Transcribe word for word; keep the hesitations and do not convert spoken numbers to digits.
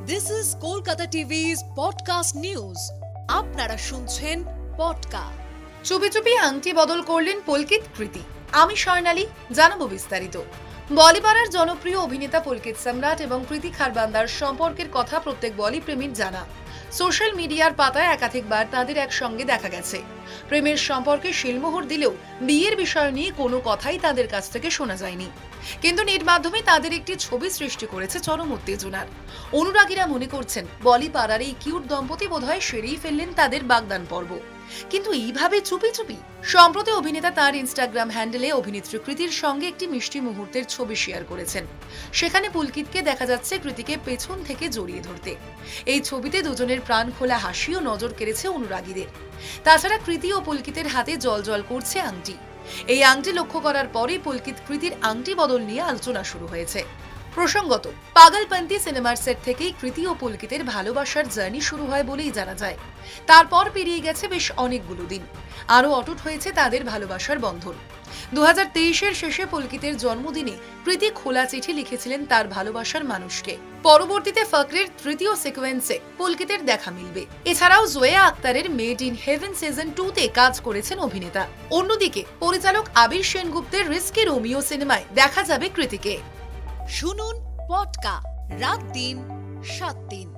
This is Kolkata টিভি's podcast news. আপনারা শুনছেন পডকা। চুপি চুপি আংটি বদল করলেন পুলকিত কৃতি। আমি স্বর্ণালী, জানাবো বিস্তারিত। বলিপাড়ার জনপ্রিয় অভিনেতা পুলকিত সম্রাট এবং কৃতি খারবান্দার সম্পর্কের কথা প্রত্যেক বলি প্রেমীর জানা। সোশ্যাল মিডিয়ার পাতায় একাধিকবার তাদের একসঙ্গে দেখা গেছে। প্রেমের সম্পর্কে শিলমোহর দিলেও বিয়ের বিষয় নিয়ে কোনো কথাই তাদের কাছ থেকে শোনা যায়নি। কিন্তু নেট মাধ্যমে তাদের একটি ছবি সৃষ্টি করেছে চরম উত্তেজনার। অনুরাগীরা মনে করছেন বলিপাড়ার এই কিউট দম্পতি বোধহয় সেরেই ফেললেন তাদের বাগদান পর্ব। কিন্তু এইভাবে চুপি চুপি সম্প্রতি অভিনেতা তার ইনস্টাগ্রাম হ্যান্ডেলে অভিনেত্রী কৃতির সঙ্গে একটি মিষ্টি মুহূর্তের ছবি শেয়ার করেছেন। সেখানে পুলকিতকে দেখা যাচ্ছে কৃতিকে পেছন থেকে জড়িয়ে ধরতে। এই ছবিতে দুজনের প্রাণ খোলা হাসিও নজর কেড়েছে অনুরাগীদের। তাছাড়া কৃতি ও পুলকিতের হাতে জলজল করছে আংটি। এই আংটি লক্ষ্য করার পরেই পুলকিত কৃতির আংটি বদল নিয়ে আলোচনা শুরু হয়েছে। প্রসঙ্গত, পাগলপন্থী সিনেমার সেট থেকেই কৃতি ও পুলকিতের ভালোবাসার জার্নি শুরু হয় বলেই জানা যায়। তারপর পেরিয়ে গেছে বেশ অনেকগুলো দিন, আরও অটুট হয়েছে তাদের ভালোবাসার বন্ধন। দু হাজার তেইশের শেষে পুলকিতের জন্মদিনে কৃতি খোলা চিঠি লিখেছিলেন তার ভালোবাসার মানুষকে। পরবর্তীতে ফকরের তৃতীয় সিকোয়েন্সে পুলকিতের দেখা মিলবে। এছাড়াও জোয়া আক্তারের made in heaven season two তে কাজ করেছেন অভিনেতা। অন্যদিকে পরিচালক আবির সেনগুপ্তের রিস্কি রোমিও সিনেমায় দেখা যাবে কৃতিকে। শুনুন পডকা রাত দিন সাত দিন।